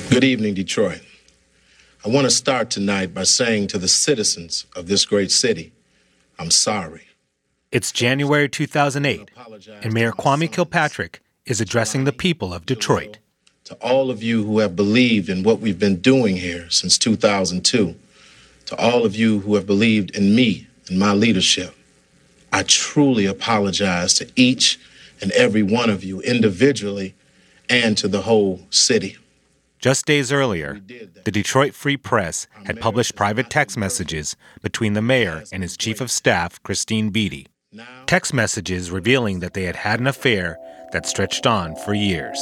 Good evening, Detroit. I want to start tonight by saying to the citizens of this great city, I'm sorry. It's January 2008, and Mayor Kwame Kilpatrick is addressing the people of Detroit. To all of you who have believed in what we've been doing here since 2002, to all of you who have believed in me and my leadership, I truly apologize to each and every one of you individually and to the whole city. Just days earlier, the Detroit Free Press had published private text messages between the mayor and his chief of staff, Christine Beatty. Text messages revealing that they had had an affair that stretched on for years.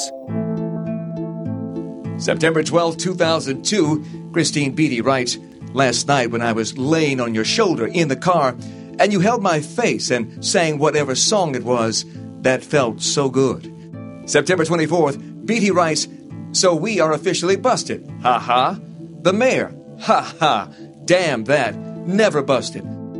September 12, 2002, Christine Beatty writes, "Last night when I was laying on your shoulder in the car, and you held my face and sang whatever song it was, that felt so good." September 24th, Beatty writes, "So we are officially busted. Ha ha. The mayor. Ha ha. Damn that. Never busted."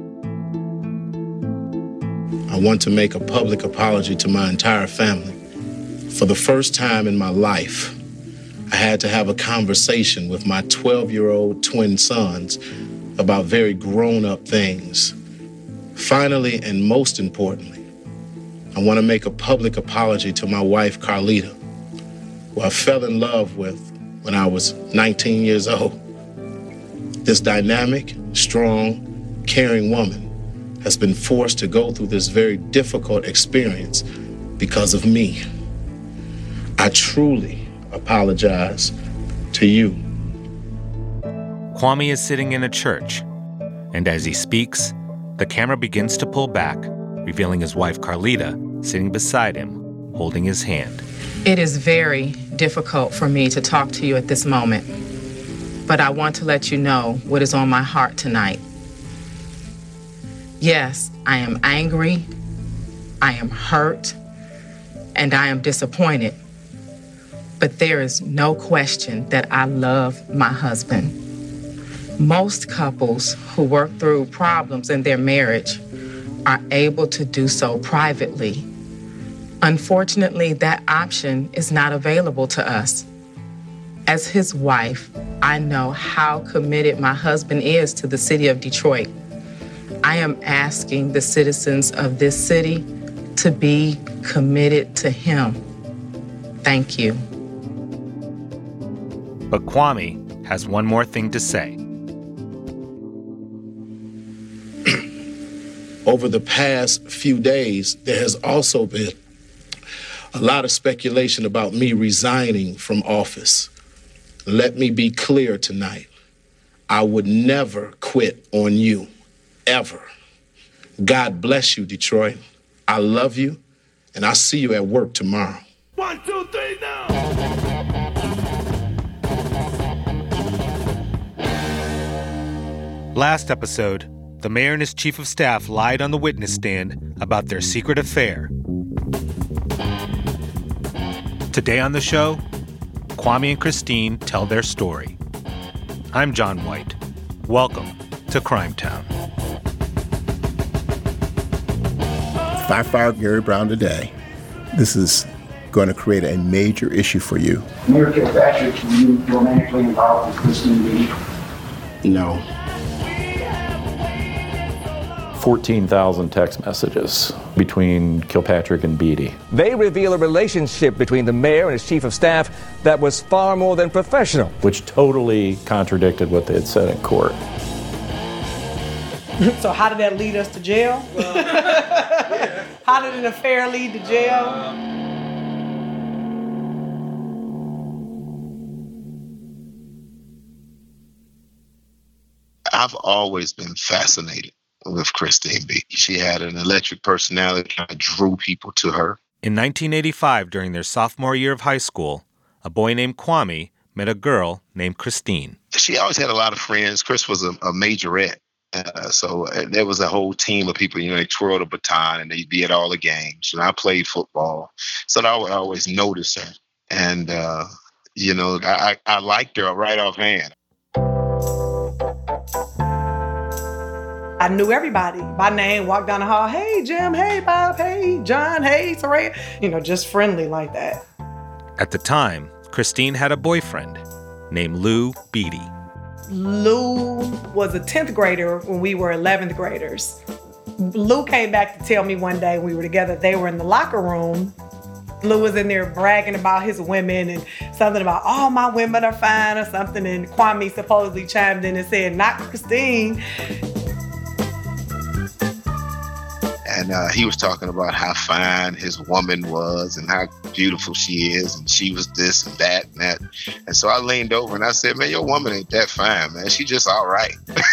I want to make a public apology to my entire family. For the first time in my life, I had to have a conversation with my 12-year-old twin sons about very grown-up things. Finally, and most importantly, I want to make a public apology to my wife, Carlita, who I fell in love with when I was 19 years old. This dynamic, strong, caring woman has been forced to go through this very difficult experience because of me. I truly apologize to you. Kwame is sitting in a church, and as he speaks, the camera begins to pull back, revealing his wife Carlita sitting beside him, holding his hand. It is very difficult for me to talk to you at this moment, but I want to let you know what is on my heart tonight. Yes, I am angry, I am hurt, and I am disappointed. But there is no question that I love my husband. Most couples who work through problems in their marriage are able to do so privately. Unfortunately, that option is not available to us. As his wife, I know how committed my husband is to the city of Detroit. I am asking the citizens of this city to be committed to him. Thank you. But Kwame has one more thing to say. Over the past few days, there has also been a lot of speculation about me resigning from office. Let me be clear tonight. I would never quit on you, ever. God bless you, Detroit. I love you, and I'll see you at work tomorrow. 1, 2, 3, now! Last episode, the mayor and his chief of staff lied on the witness stand about their secret affair. Today on the show, Kwame and Christine tell their story. I'm John White. Welcome to Crime Town. If I fire Gary Brown today, this is going to create a major issue for you. Mayor Kilpatrick, were you romantically involved with Christine Beatty? No. 14,000 text messages between Kilpatrick and Beatty. They reveal a relationship between the mayor and his chief of staff that was far more than professional. Which totally contradicted what they had said in court. So how did that lead us to jail? How did an affair lead to jail? I've always been fascinated with Christine Beatty. She had an electric personality that drew people to her. In 1985, during their sophomore year of high school, a boy named Kwame met a girl named Christine. She always had a lot of friends. Chris was a majorette. So there was a whole team of people, they twirled a baton and they'd be at all the games. And I played football. So I would always notice her. And, I liked her right offhand. I knew everybody by name, walked down the hall, hey, Jim, hey, Bob, hey, John, hey, Soraya, just friendly like that. At the time, Christine had a boyfriend, named Lou Beatty. Lou was a 10th grader when we were 11th graders. Lou came back to tell me one day when we were together, they were in the locker room. Lou was in there bragging about his women and something about, all my women are fine or something. And Kwame supposedly chimed in and said, not Christine. And he was talking about how fine his woman was and how beautiful she is. And she was this and that and that. And so I leaned over and I said, man, your woman ain't that fine, man. She just all right.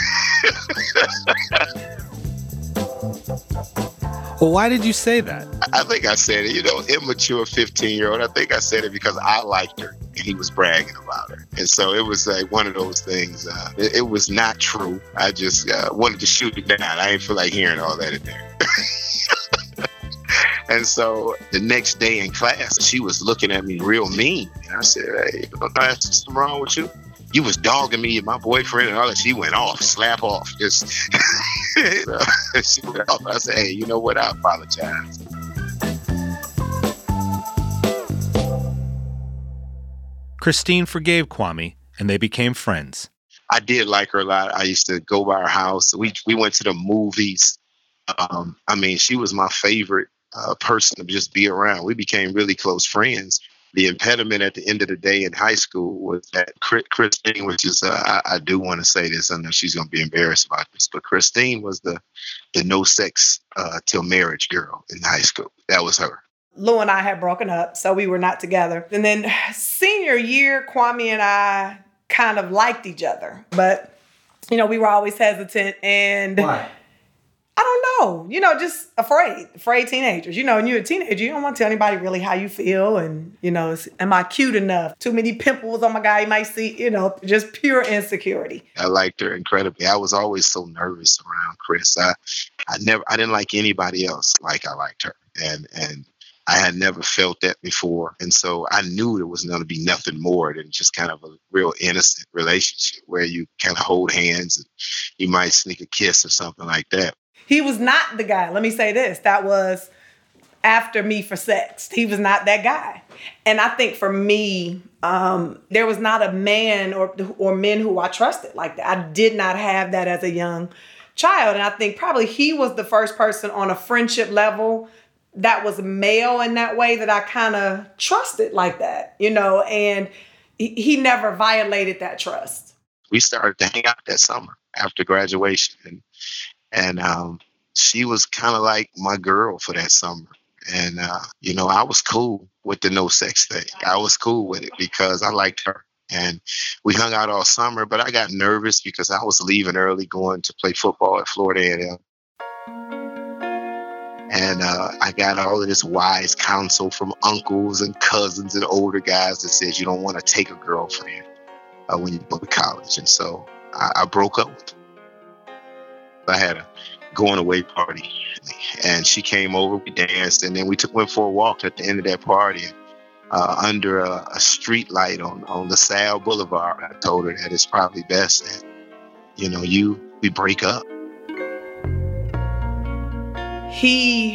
Well, why did you say that? I think I said it, immature 15-year-old. I think I said it because I liked her and he was bragging about her. And so it was like one of those things. It was not true. I just wanted to shoot it down. I didn't feel like hearing all that in there. And so the next day in class, she was looking at me real mean. And I said, hey, that's something wrong with you? You was dogging me and my boyfriend and all that. She went off, slap off. Just she went off. I said, hey, you know what? I apologize. Christine forgave Kwame, and they became friends. I did like her a lot. I used to go by her house. We went to the movies. She was my favorite person to just be around. We became really close friends. The impediment at the end of the day in high school was that Christine, which is, I do want to say this, I know she's going to be embarrassed about this, but Christine was the no sex till marriage girl in high school. That was her. Lou and I had broken up, so we were not together. And then senior year, Kwame and I kind of liked each other. But, we were always hesitant. And why? I don't know, just afraid teenagers. When you're a teenager, you don't want to tell anybody really how you feel. And, am I cute enough? Too many pimples on my guy, you might see, just pure insecurity. I liked her incredibly. I was always so nervous around Chris. I didn't like anybody else like I liked her. And I had never felt that before. And so I knew there was going to be nothing more than just kind of a real innocent relationship where you kind of hold hands and you might sneak a kiss or something like that. He was not the guy. Let me say this. That was after me for sex. He was not that guy. And I think for me, there was not a man or men who I trusted like that. I did not have that as a young child. And I think probably he was the first person on a friendship level that was male in that way that I kind of trusted like that, and he never violated that trust. We started to hang out that summer after graduation. And she was kind of like my girl for that summer. And, I was cool with the no sex thing. I was cool with it because I liked her. And we hung out all summer, but I got nervous because I was leaving early going to play football at Florida A&M. And I got all of this wise counsel from uncles and cousins and older guys that says you don't want to take a girlfriend when you go to college. And so I broke up with her. I had a going away party and she came over, we danced, and then we went for a walk at the end of that party under a street light on LaSalle Boulevard. I told her that it's probably best that, we break up. He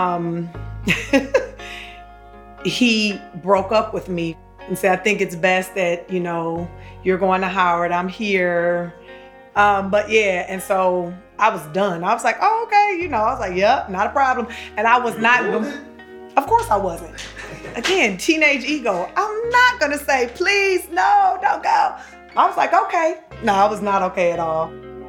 he broke up with me and said, I think it's best that, you're going to Howard, I'm here. But yeah, and so I was done. I was like, oh, okay, I was like, yep, not a problem. And I was not, of course I wasn't. Again, teenage ego. I'm not gonna say, please, no, don't go. I was like, okay. No, I was not okay at all.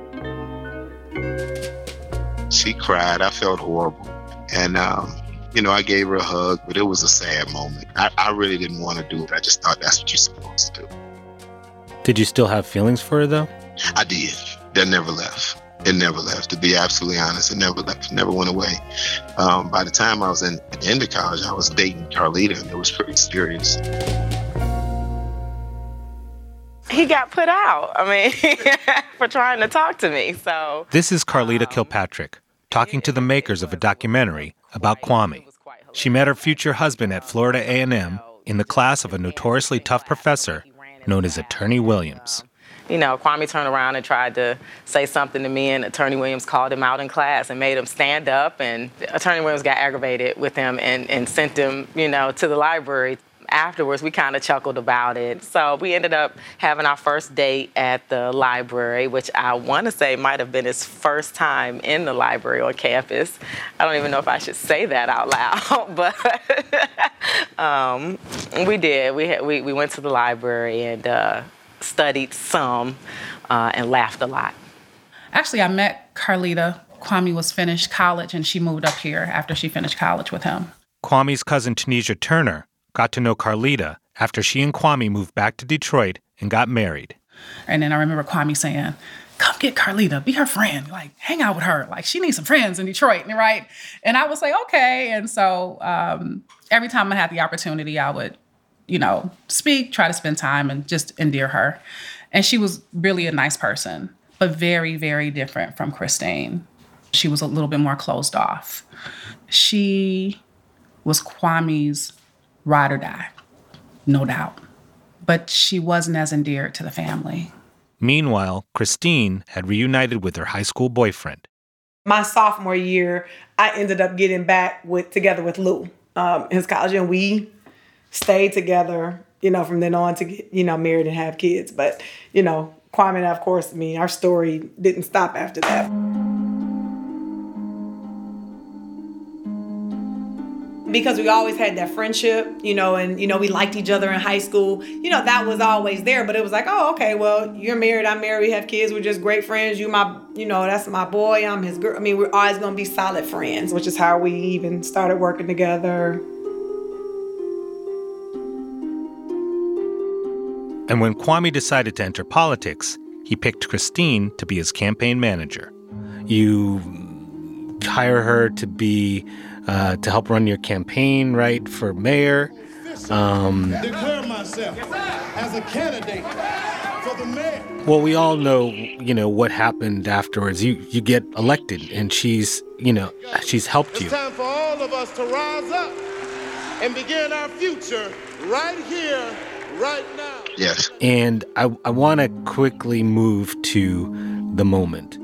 She cried. I felt horrible. And, I gave her a hug, but it was a sad moment. I really didn't want to do it. I just thought that's what you're supposed to do. Did you still have feelings for her, though? I did. That never left. It never left. To be absolutely honest, it never left. It never went away. By the time I was at the end of college, I was dating Carlita, and it was pretty serious. He got put out, for trying to talk to me, so. This is Carlita Kilpatrick, talking to the makers of a documentary about Kwame. She met her future husband at Florida A&M in the class of a notoriously tough professor known as Attorney Williams. Kwame turned around and tried to say something to me, and Attorney Williams called him out in class and made him stand up, and Attorney Williams got aggravated with him and sent him, to the library. afterwards, we kind of chuckled about it. So we ended up having our first date at the library, which I want to say might have been his first time in the library on campus. I don't even know if I should say that out loud, but we did. We went to the library and studied some and laughed a lot. Actually, I met Carlita. Kwame was finished college, and she moved up here after she finished college with him. Kwame's cousin Tanisha Turner got to know Carlita after she and Kwame moved back to Detroit and got married. And then I remember Kwame saying, come get Carlita, be her friend, like hang out with her. Like she needs some friends in Detroit, right? And I was like, okay. And so every time I had the opportunity, I would, speak, try to spend time and just endear her. And she was really a nice person, but very, very different from Christine. She was a little bit more closed off. She was Kwame's ride or die, no doubt. But she wasn't as endeared to the family. Meanwhile, Christine had reunited with her high school boyfriend. My sophomore year, I ended up getting back together with Lou, his college, and we stayed together, from then on to get, married and have kids. But, Kwame and I, of course, our story didn't stop after that. Because we always had that friendship, and, we liked each other in high school. That was always there, but it was like, oh, okay, well, you're married, I'm married, we have kids, we're just great friends. You my, that's my boy, I'm his girl. We're always going to be solid friends, which is how we even started working together. And when Kwame decided to enter politics, he picked Christine to be his campaign manager. You hire her to be to help run your campaign, right, for mayor. Declare myself as a candidate for the mayor. Well, we all know, what happened afterwards. You get elected, and she's helped you. It's time for all of us to rise up and begin our future right here, right now. Yes. And I want to quickly move to the moment.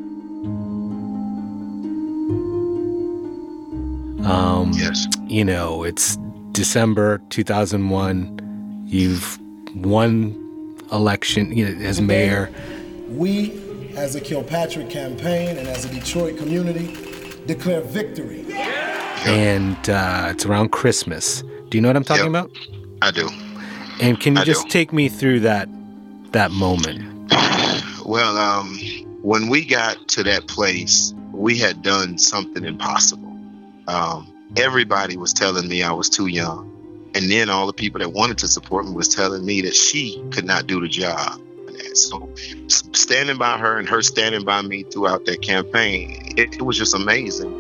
Yes. It's December 2001. You've won election as mayor. We, as a Kilpatrick campaign and as a Detroit community, declare victory. And it's around Christmas. Do you know what I'm talking about? I do. And can you just take me through that moment? Well, when we got to that place, we had done something impossible. Everybody was telling me I was too young. And then all the people that wanted to support me was telling me that she could not do the job. So standing by her and her standing by me throughout that campaign, it was just amazing.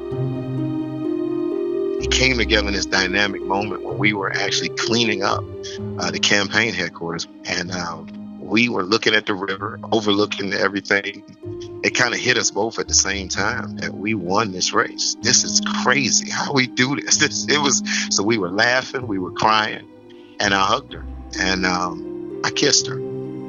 It came together in this dynamic moment when we were actually cleaning up the campaign headquarters. And we were looking at the river, overlooking everything. It kind of hit us both at the same time that we won this race. This is crazy. How we do this? So we were laughing, we were crying, and I hugged her and I kissed her.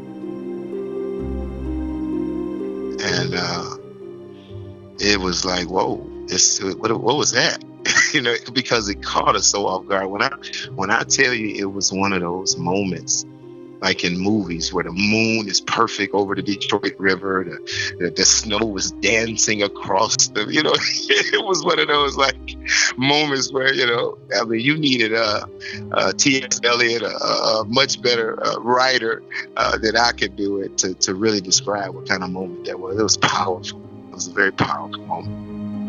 And it was like, whoa, what was that? Because it caught us so off guard. When I tell you, it was one of those moments like in movies where the moon is perfect over the Detroit River, the snow was dancing across the, it was one of those like moments where, you needed T.S. Eliot, a much better writer than I could do it to really describe what kind of moment that was. It was powerful. It was a very powerful moment.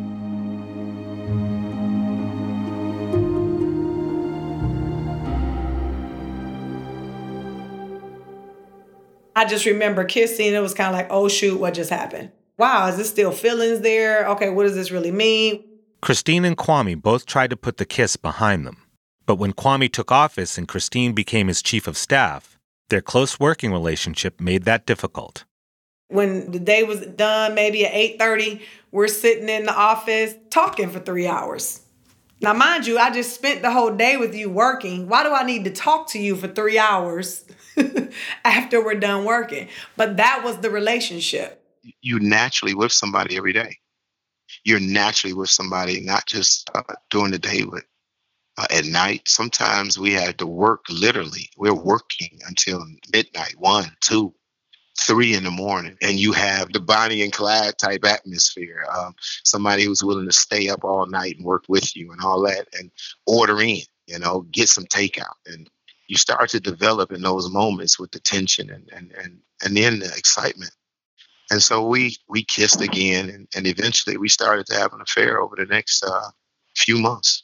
I just remember kissing. It was kind of like, oh, shoot, what just happened? Wow, is this still feelings there? Okay, what does this really mean? Christine and Kwame both tried to put the kiss behind them. But when Kwame took office and Christine became his chief of staff, their close working relationship made that difficult. When the day was done, maybe at 8:30, we're sitting in the office talking for 3 hours. Now, mind you, I just spent the whole day with you working. Why do I need to talk to you for 3 hours after we're done working? But that was the relationship. You're naturally with somebody every day. You're naturally with somebody, not just during the day, but at night. Sometimes we had to work literally. We're working until midnight, 1, 2, 3 in the morning. And you have the Bonnie and Clyde type atmosphere. Somebody who's willing to stay up all night and work with you and all that and order in, get some takeout. And you start to develop in those moments with the tension and then the excitement. And so we kissed again, and eventually we started to have an affair over the next few months.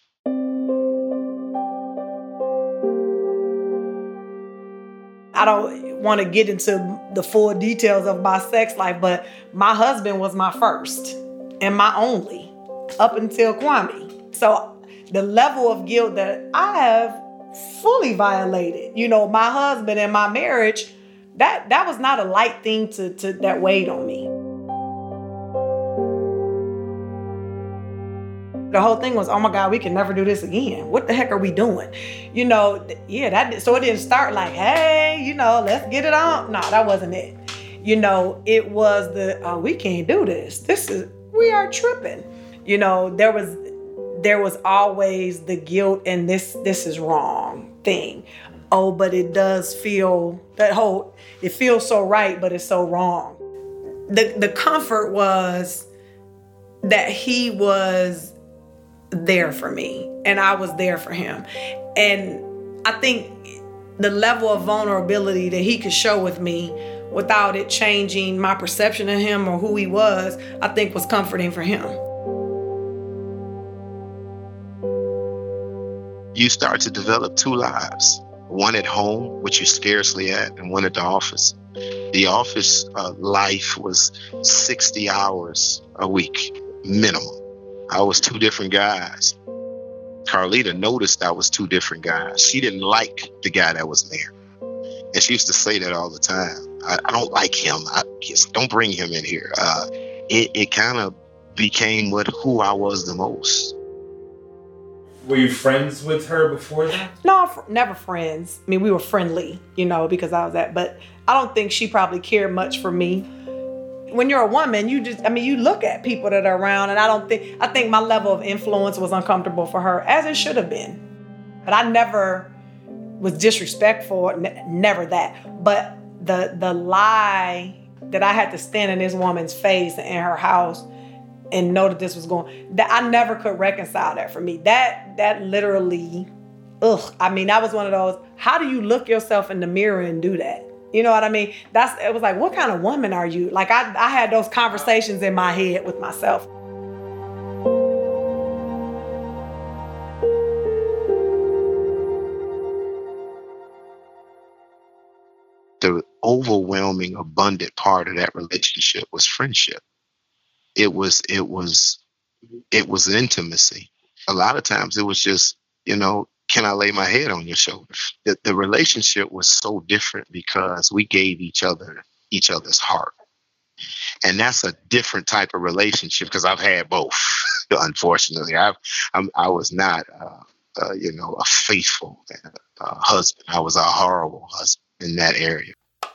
I don't want to get into the full details of my sex life, but my husband was my first and my only up until Kwame. So the level of guilt that I have fully violated, my husband and my marriage, that was not a light thing to that weighed on me. The whole thing was, oh my God, we can never do this again. What the heck are we doing? So it didn't start like, hey, let's get it on. No, that wasn't it. It was we can't do this. We are tripping. There was always the guilt and this is wrong thing. Oh, but it does feel, it feels so right, but it's so wrong. The comfort was that he was there for me and I was there for him. And I think the level of vulnerability that he could show with me without it changing my perception of him or who he was, I think was comforting for him. You start to develop 2 lives, one at home, which you're scarcely at, and one at the office. The office life was 60 hours a week, minimum. I was 2 different guys. Carlita noticed I was 2 different guys. She didn't like the guy that was there. And she used to say that all the time. I don't like him. Don't bring him in here. It kind of became who I was the most. Were you friends with her before that? No, never friends. I mean, we were friendly, because I was but I don't think she probably cared much for me. When you're a woman, you look at people that are around, and I think my level of influence was uncomfortable for her, as it should have been. But I never was disrespectful, never that. But the lie that I had to stand in this woman's face in her house and know that this was that I never could reconcile that for me. That literally, that was one of those, how do you look yourself in the mirror and do that? You know what I mean? It was like, what kind of woman are you? Like I had those conversations in my head with myself. The overwhelming, abundant part of that relationship was friendship. It was intimacy. A lot of times it was just, can I lay my head on your shoulder? The relationship was so different because we gave each other's heart. And that's a different type of relationship because I've had both. Unfortunately, I was not, a faithful husband. I was a horrible husband in that area.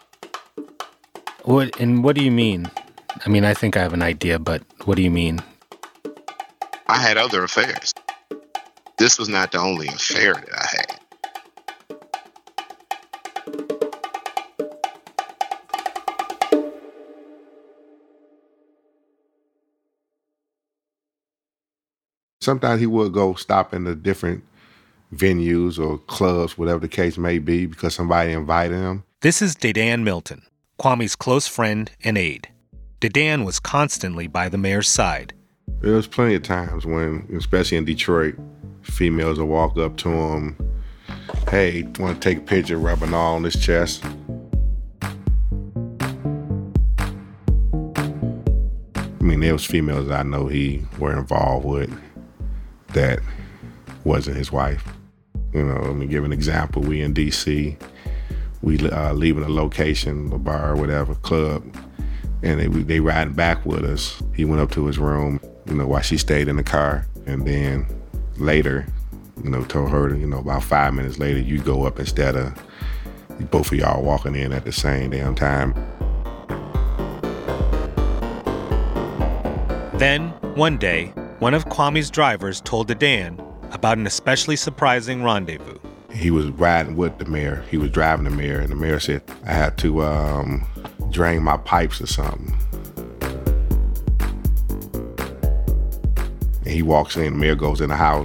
What do you mean? I mean, I think I have an idea, but what do you mean? I had other affairs. This was not the only affair that I had. Sometimes he would go stop in the different venues or clubs, whatever the case may be, because somebody invited him. This is Dedan Milton, Kwame's close friend and aide. Dedan was constantly by the mayor's side. There was plenty of times when, especially in Detroit, females would walk up to him, hey, want to take a picture, rubbing all on his chest. I mean, there was females I know he were involved with that wasn't his wife. Let me give an example. We in D.C., we leaving a location, a bar, whatever, club, and they riding back with us. He went up to his room, while she stayed in the car, and then later, told her, about 5 minutes later, you go up instead of both of y'all walking in at the same damn time. Then, one day, one of Kwame's drivers told Dedan, about an especially surprising rendezvous. He was riding with the mayor. He was driving the mayor, and the mayor said, I had to drain my pipes or something. And he walks in, the mayor goes in the house.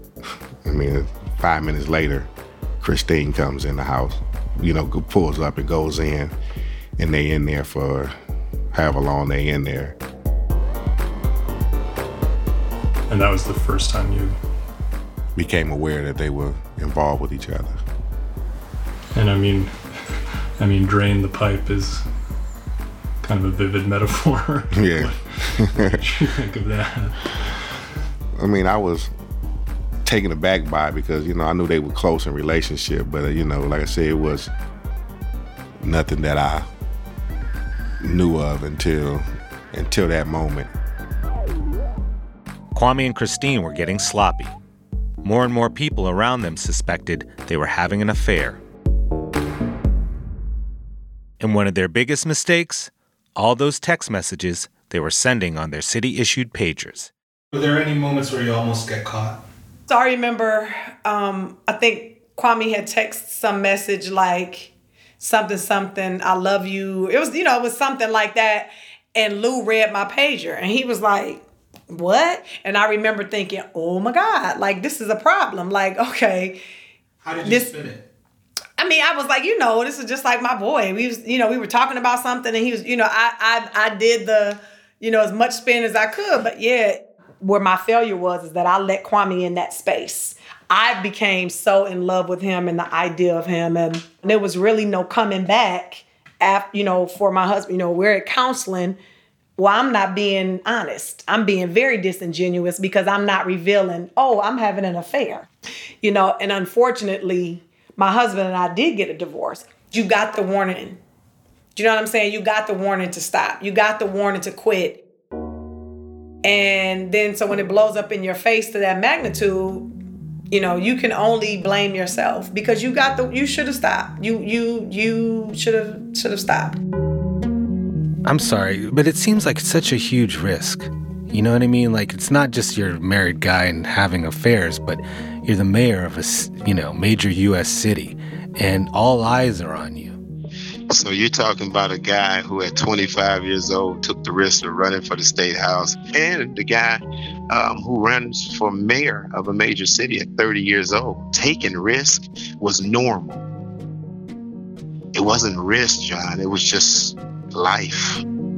5 minutes later, Christine comes in the house, pulls up and goes in, and they in there for however long they in there. And that was the first time you became aware that they were involved with each other. And I mean, drain the pipe is kind of a vivid metaphor. Yeah. What did you think of that? I was taken aback by it because, I knew they were close in relationship, but, like I said, it was nothing that I knew of until that moment. Kwame and Christine were getting sloppy. More and more people around them suspected they were having an affair. And one of their biggest mistakes, all those text messages they were sending on their city-issued pagers. Were there any moments where you almost get caught? So I remember, I think Kwame had texted some message like something, I love you. It was, it was something like that. And Lou read my pager and he was like, what? And I remember thinking, oh my God, like this is a problem. Like, okay. How did you spin it? I was like, this is just like my boy. We was, we were talking about something and he was, I did the, as much spin as I could. But yeah, where my failure was is that I let Kwame in that space. I became so in love with him and the idea of him. And there was really no coming back after, for my husband. We're at counseling. Well, I'm not being honest. I'm being very disingenuous because I'm not revealing, I'm having an affair. And unfortunately, my husband and I did get a divorce. You got the warning. Do you know what I'm saying? You got the warning to stop. You got the warning to quit. And then so when it blows up in your face to that magnitude, you can only blame yourself because you should have stopped. You should have stopped. I'm sorry, but it seems like such a huge risk. You know what I mean? Like, it's not just you're a married guy and having affairs, but you're the mayor of a, major U.S. city, and all eyes are on you. So you're talking about a guy who at 25 years old took the risk of running for the state house, and the guy who runs for mayor of a major city at 30 years old. Taking risk was normal. It wasn't risk, John. It was just life.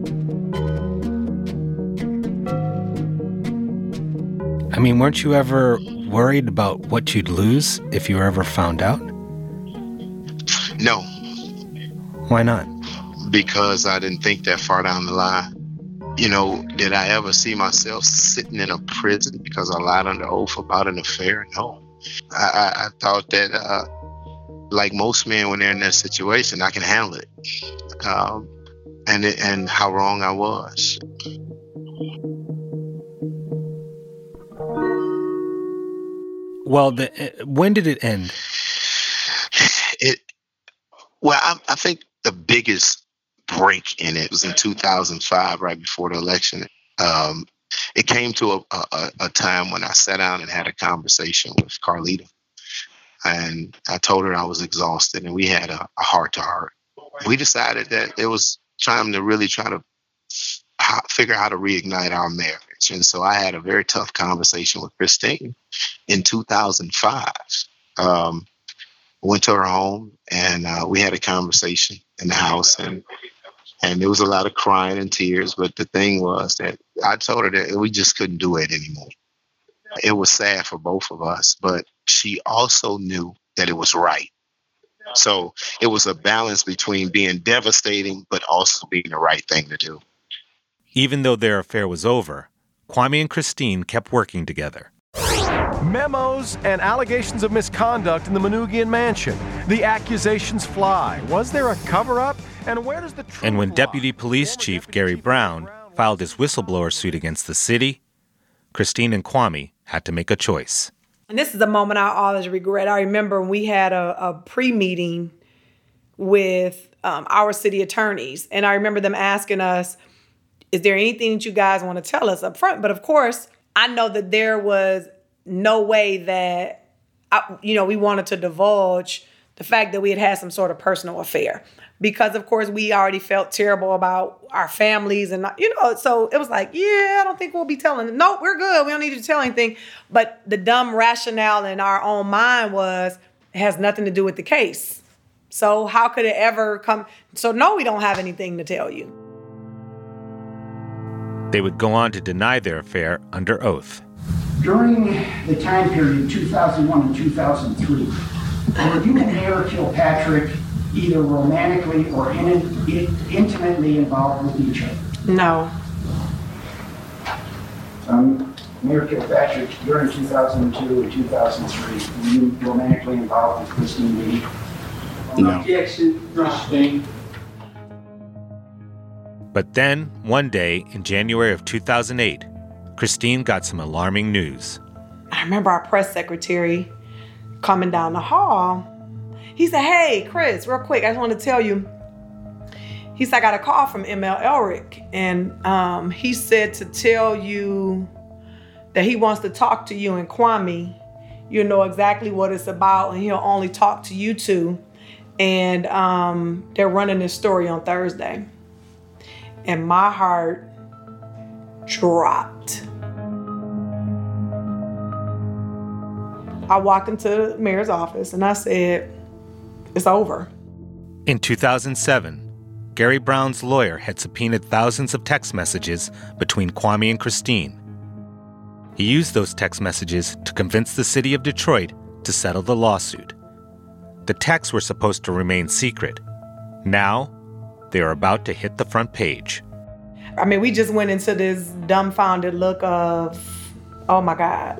Weren't you ever worried about what you'd lose if you were ever found out? No. Why not? Because I didn't think that far down the line. Did I ever see myself sitting in a prison because I lied under oath about an affair? No. I thought that, like most men when they're in that situation, I can handle it. And how wrong I was. Well, when did it end? I think the biggest break in it was in 2005, right before the election. It came to a time when I sat down and had a conversation with Carlita. And I told her I was exhausted, and we had a heart-to-heart. We decided that it was time to really try to figure out how to reignite our marriage. And so I had a very tough conversation with Christine in 2005. Went to her home, and we had a conversation in the house, and there was a lot of crying and tears. But the thing was that I told her that we just couldn't do it anymore. It was sad for both of us, but she also knew that it was right. So it was a balance between being devastating, but also being the right thing to do. Even though their affair was over, Kwame and Christine kept working together. Memos and allegations of misconduct in the Manoogian mansion. The accusations fly. Was there a cover-up? And where does the truth And when lie? Deputy Police Chief Gary Brown filed his whistleblower suit against the city, Christine and Kwame had to make a choice. And this is a moment I always regret. I remember we had a pre-meeting with our city attorneys. And I remember them asking us, is there anything that you guys want to tell us up front? But of course, I know that there was no way that, we wanted to divulge the fact that we had had some sort of personal affair. Because, of course, we already felt terrible about our families. And, so it was like, I don't think we'll be telling them. No, we're good. We don't need to tell anything. But the dumb rationale in our own mind was, it has nothing to do with the case. So how could it ever come? So no, we don't have anything to tell you. They would go on to deny their affair under oath. During the time period 2001 and 2003, were you and Mayor Kilpatrick either romantically or intimately involved with each other? No. Mayor Kilpatrick, during 2002 and 2003, were you romantically involved with Christine Beatty? No. Objection, Christine. But then, one day in January of 2008, Christine got some alarming news. I remember our press secretary coming down the hall. He said, "Hey, Chris, real quick, I just want to tell you." He said, "I got a call from ML Elric, and he said to tell you that he wants to talk to you and Kwame. You know exactly what it's about, and he'll only talk to you two. And they're running this story on Thursday." And my heart dropped. I walked into the mayor's office and I said, "It's over." In 2007, Gary Brown's lawyer had subpoenaed thousands of text messages between Kwame and Christine. He used those text messages to convince the city of Detroit to settle the lawsuit. The texts were supposed to remain secret. Now, they are about to hit the front page. I mean, we just went into this dumbfounded look of, oh my God,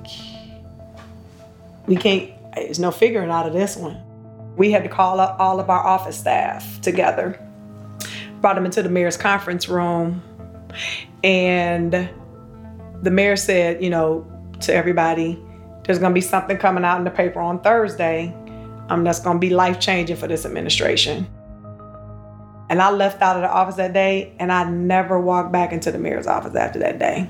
there's no figuring out of this one. We had to call up all of our office staff together, brought them into the mayor's conference room, and the mayor said, to everybody, there's gonna be something coming out in the paper on Thursday that's gonna be life-changing for this administration. And I left out of the office that day, and I never walked back into the mayor's office after that day.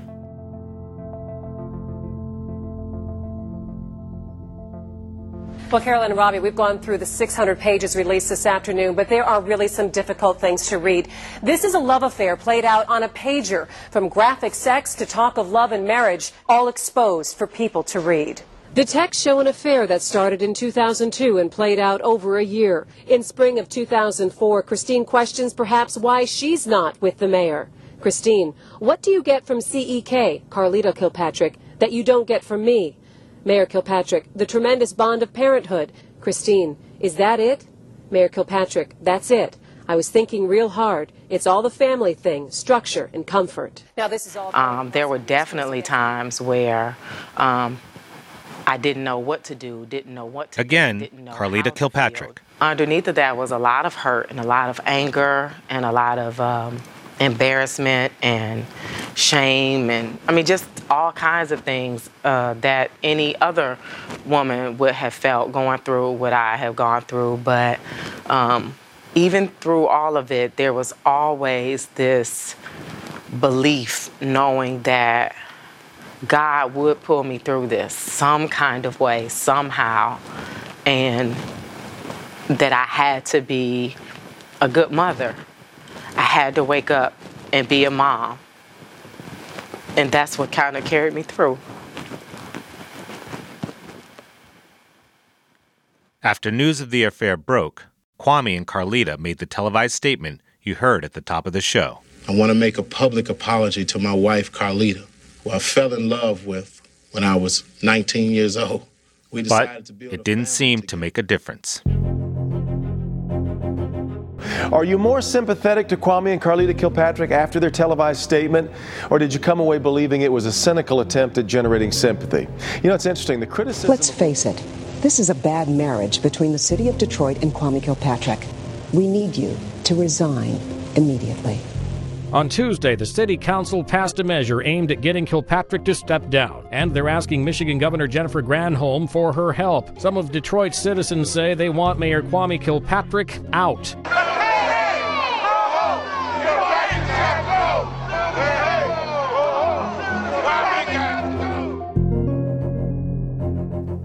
Well, Carolyn and Robbie, we've gone through the 600 pages released this afternoon, but there are really some difficult things to read. This is a love affair played out on a pager, from graphic sex to talk of love and marriage, all exposed for people to read. The texts show an affair that started in 2002 and played out over a year. In spring of 2004, Christine questions perhaps why she's not with the mayor. Christine, what do you get from CEK, Carlito Kilpatrick, that you don't get from me? Mayor Kilpatrick, the tremendous bond of parenthood. Christine, is that it? Mayor Kilpatrick, that's it. I was thinking real hard. It's all the family thing, structure and comfort. Now this is all. There were definitely times where I didn't know what to do, didn't know what to Again, do. Again, Carlita Kilpatrick. Underneath of that was a lot of hurt and a lot of anger and a lot of embarrassment and shame and, just all kinds of things that any other woman would have felt going through what I have gone through. But even through all of it, there was always this belief knowing that God would pull me through this some kind of way, somehow, and that I had to be a good mother. I had to wake up and be a mom. And that's what kind of carried me through. After news of the affair broke, Kwame and Carlita made the televised statement you heard at the top of the show. I want to make a public apology to my wife, Carlita, who I fell in love with when I was 19 years old. We decided to build it didn't seem to make a difference. Are you more sympathetic to Kwame and Carlita Kilpatrick after their televised statement, or did you come away believing it was a cynical attempt at generating sympathy? It's interesting, the criticism... Let's face it, this is a bad marriage between the city of Detroit and Kwame Kilpatrick. We need you to resign immediately. On Tuesday, the city council passed a measure aimed at getting Kilpatrick to step down, and they're asking Michigan Governor Jennifer Granholm for her help. Some of Detroit's citizens say they want Mayor Kwame Kilpatrick out.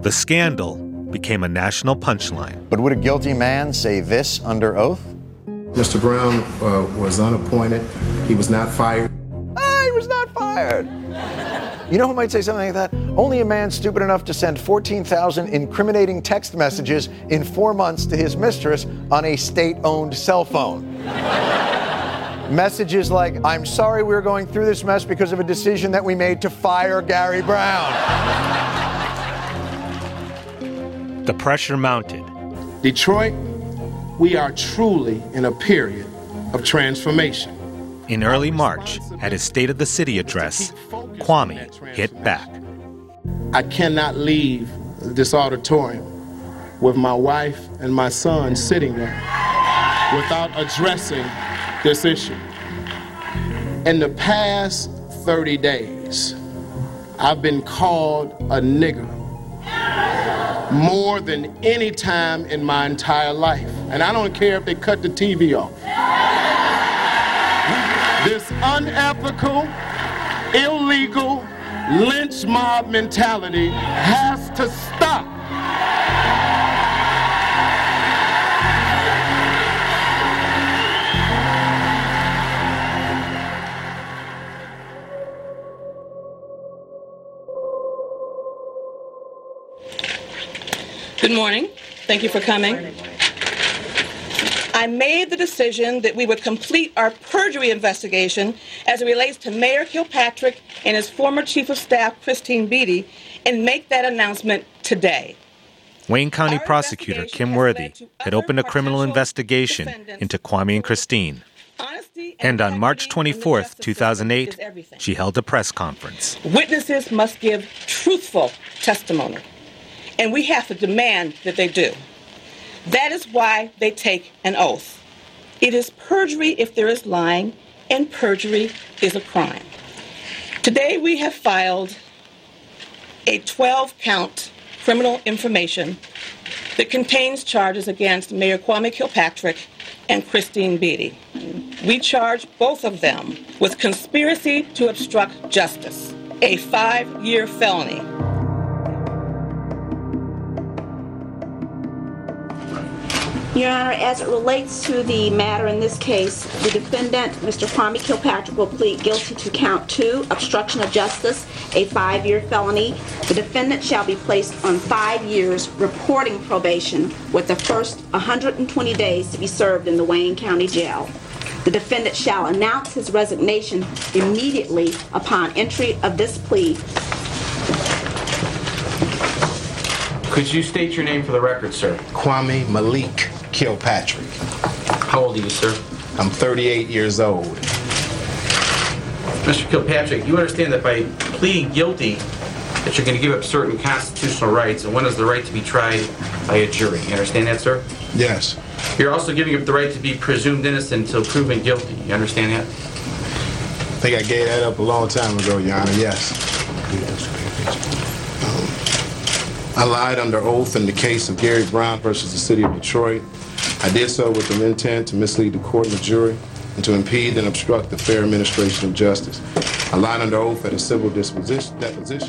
The scandal became a national punchline. But would a guilty man say this under oath? Mr. Brown was unappointed. He was not fired. He was not fired. You know who might say something like that? Only a man stupid enough to send 14,000 incriminating text messages in 4 months to his mistress on a state-owned cell phone. Messages like, "I'm sorry we're going through this mess because of a decision that we made to fire Gary Brown." The pressure mounted. Detroit, we are truly in a period of transformation. In early March, at his State of the City address, Kwame hit back. I cannot leave this auditorium with my wife and my son sitting there without addressing this issue. In the past 30 days, I've been called a nigger more than any time in my entire life. And I don't care if they cut the TV off. This unethical, illegal lynch mob mentality has to stop. Good morning. Thank you for coming. I made the decision that we would complete our perjury investigation as it relates to Mayor Kilpatrick and his former Chief of Staff, Christine Beatty, and make that announcement today. Wayne County Prosecutor Kim Worthy had opened a criminal investigation into Kwame and Christine. And on March 24th, 2008, she held a press conference. Witnesses must give truthful testimony, and we have to demand that they do. That is why they take an oath. It is perjury if there is lying, and perjury is a crime. Today we have filed a 12-count criminal information that contains charges against Mayor Kwame Kilpatrick and Christine Beatty. We charge both of them with conspiracy to obstruct justice, a 5-year felony. Your Honor, as it relates to the matter in this case, the defendant, Mr. Kwame Kilpatrick, will plead guilty to count 2, obstruction of justice, a 5-year felony. The defendant shall be placed on 5 years reporting probation with the first 120 days to be served in the Wayne County Jail. The defendant shall announce his resignation immediately upon entry of this plea. Could you state your name for the record, sir? Kwame Malik Kilpatrick. How old are you, sir? I'm 38 years old. Mr. Kilpatrick, you understand that by pleading guilty that you're going to give up certain constitutional rights, and one is the right to be tried by a jury. You understand that, sir? Yes. You're also giving up the right to be presumed innocent until proven guilty. You understand that? I think I gave that up a long time ago, Your Honor, yes. I lied under oath in the case of Gary Brown versus the City of Detroit. I did so with an intent to mislead the court and the jury and to impede and obstruct the fair administration of justice. I lied under oath at a civil deposition.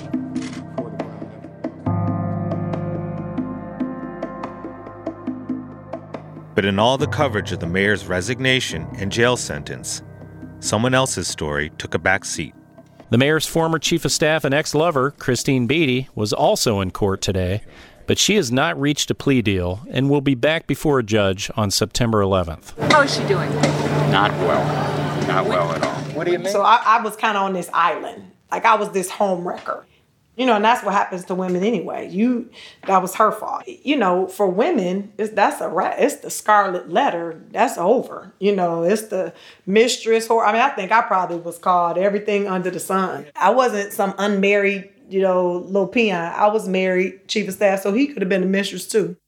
But in all the coverage of the mayor's resignation and jail sentence, someone else's story took a back seat. The mayor's former chief of staff and ex-lover, Christine Beatty, was also in court today, but she has not reached a plea deal and will be back before a judge on September 11th. How is she doing? Not well. Not well at all. What do you mean? So I was kind of on this island. Like I was this home wrecker. You know, and that's what happens to women anyway. That was her fault. You know, for women, that's a wrap. It's the scarlet letter. That's over. You know, it's the mistress. I think I probably was called everything under the sun. I wasn't some unmarried, little peon. I was married, chief of staff, so he could have been a mistress too.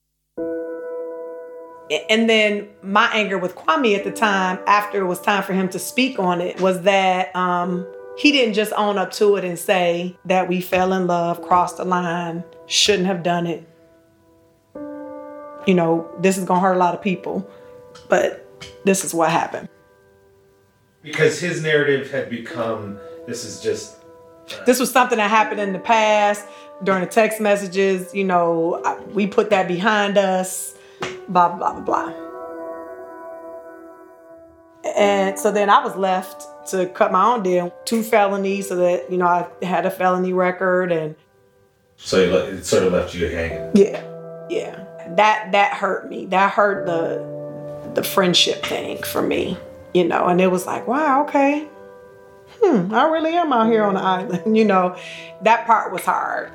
And then my anger with Kwame at the time, after it was time for him to speak on it, was that he didn't just own up to it and say that we fell in love, crossed the line, shouldn't have done it. You know, this is going to hurt a lot of people, but this is what happened. Because his narrative had become, this is just This was something that happened in the past during the text messages. You know, we put that behind us, blah, blah, blah, blah. And so then I was left to cut my own deal. 2 felonies, so that, you know, I had a felony record. And so it sort of left you hanging. Yeah. That hurt me. That hurt the friendship thing for me, you know. And it was like, wow, okay. I really am out here on the island, you know. That part was hard.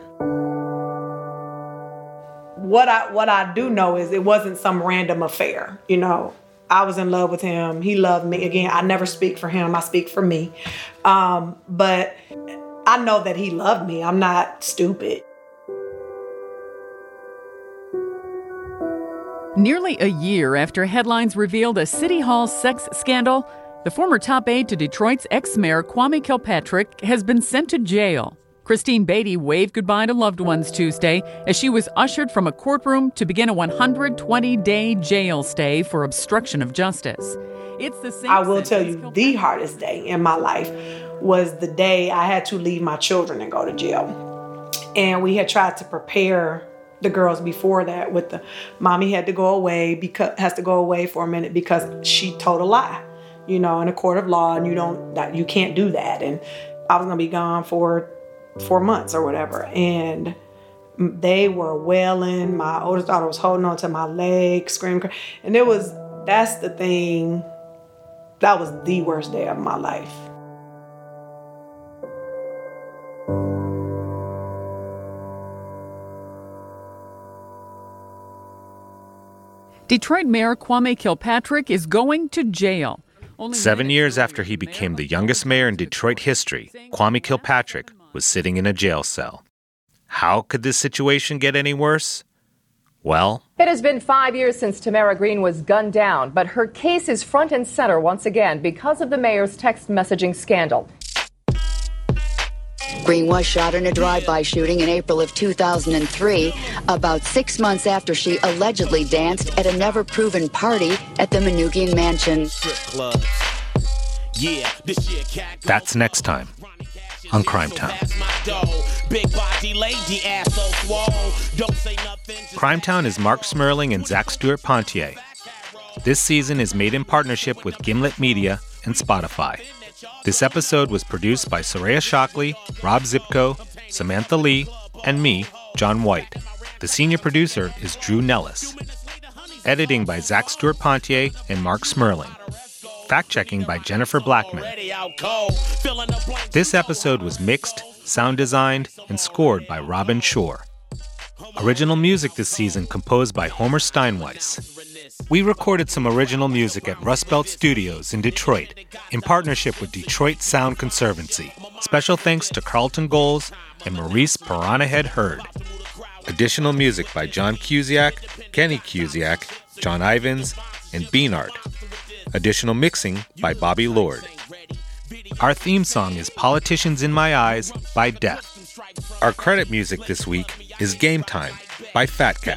What I do know is it wasn't some random affair, you know. I was in love with him. He loved me. Again, I never speak for him. I speak for me. But I know that he loved me. I'm not stupid. Nearly a year after headlines revealed a City Hall sex scandal, the former top aide to Detroit's ex-mayor Kwame Kilpatrick has been sent to jail. Christine Beatty waved goodbye to loved ones Tuesday as she was ushered from a courtroom to begin a 120-day jail stay for obstruction of justice. It's the same. I will tell you, the hardest day in my life was the day I had to leave my children and go to jail. And we had tried to prepare the girls before that with the mommy has to go away for a minute because she told a lie, you know, in a court of law, and you can't do that. And I was gonna be gone for 4 months or whatever. And they were wailing. My oldest daughter was holding on to my leg, screaming. And that's the thing, that was the worst day of my life. Detroit Mayor Kwame Kilpatrick is going to jail. 7 years after he became the youngest mayor in Detroit history, Kwame Kilpatrick was sitting in a jail cell. How could this situation get any worse? Well, it has been 5 years since Tamara Green was gunned down, but her case is front and center once again because of the mayor's text messaging scandal. Green was shot in a drive-by shooting in April of 2003, about 6 months after she allegedly danced at a never-proven party at the Manoogian Mansion. That's next time on Crime Town. Crime Town is Mark Smerling and Zach Stewart Pontier. This season is made in partnership with Gimlet Media and Spotify. This episode was produced by Soraya Shockley, Rob Zipko, Samantha Lee, and me, John White. The senior producer is Drew Nellis. Editing by Zach Stewart Pontier and Mark Smerling. Fact-checking by Jennifer Blackman. This episode was mixed, sound designed, and scored by Robin Shore. Original music this season composed by Homer Steinweiss. We recorded some original music at Rust Belt Studios in Detroit in partnership with Detroit Sound Conservancy. Special thanks to Carlton Goals and Maurice Piranha-Head Hurd. Additional music by John Cusiak, Kenny Cusiak, John Ivins, and Beanart. Additional mixing by Bobby Lord. Our theme song is Politicians in My Eyes by Death. Our credit music this week is Game Time by Fat Cat.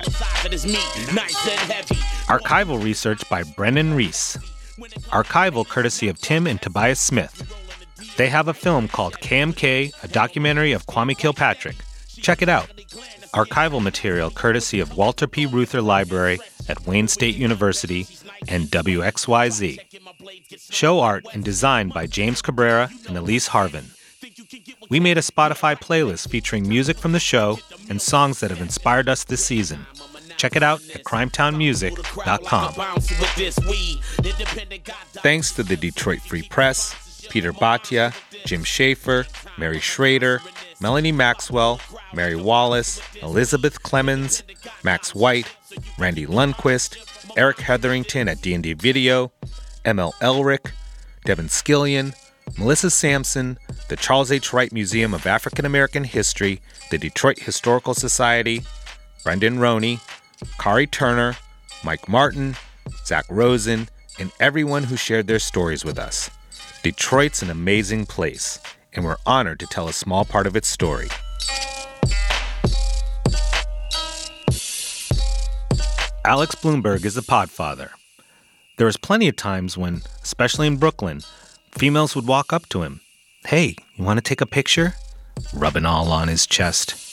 Archival research by Brennan Reese. Archival courtesy of Tim and Tobias Smith. They have a film called KMK, a documentary of Kwame Kilpatrick. Check it out. Archival material courtesy of Walter P. Reuther Library at Wayne State University and WXYZ. Show art and design by James Cabrera and Elise Harvin. We made a Spotify playlist featuring music from the show and songs that have inspired us this season. Check it out at crimetownmusic.com. Thanks to the Detroit Free Press, Peter Bhatia, Jim Schaefer, Mary Schrader, Melanie Maxwell, Mary Wallace, Elizabeth Clemens, Max White, Randy Lundquist, Eric Hetherington at D&D Video, ML Elric, Devin Skillion, Melissa Sampson, the Charles H. Wright Museum of African American History, the Detroit Historical Society, Brendan Roney, Kari Turner, Mike Martin, Zach Rosen, and everyone who shared their stories with us. Detroit's an amazing place, and we're honored to tell a small part of its story. Alex Bloomberg is the podfather. There was plenty of times when, especially in Brooklyn, females would walk up to him. Hey, you want to take a picture? rubbing all on his chest.